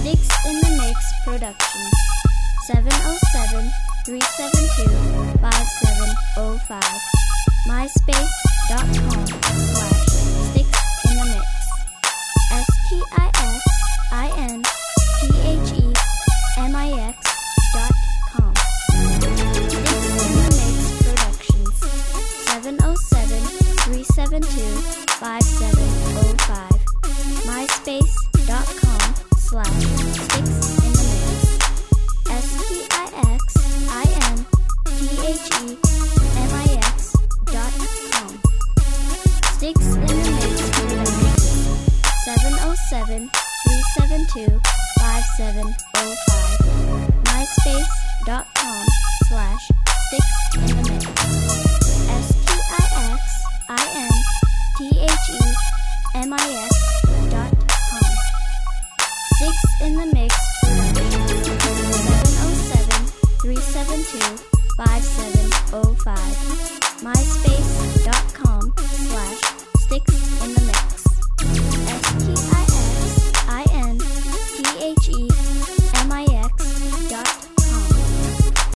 Sticks in the Mix Productions. 707-372-5705. MySpace.com/sticksinthemix. STIXINTHEMIX.com. Sticks in the Mix Productions. 707-372-5705. MySpace.com/sticksinthemix. STIXINTHEMIX.com. Sticks in the Mix Productions. 707-372-5705. MySpace.com/sticksinthemix. STIXINTHEMIX.com. Sticks in the Mix Productions. 707-372-5705. MySpace.com/sticksinthemix.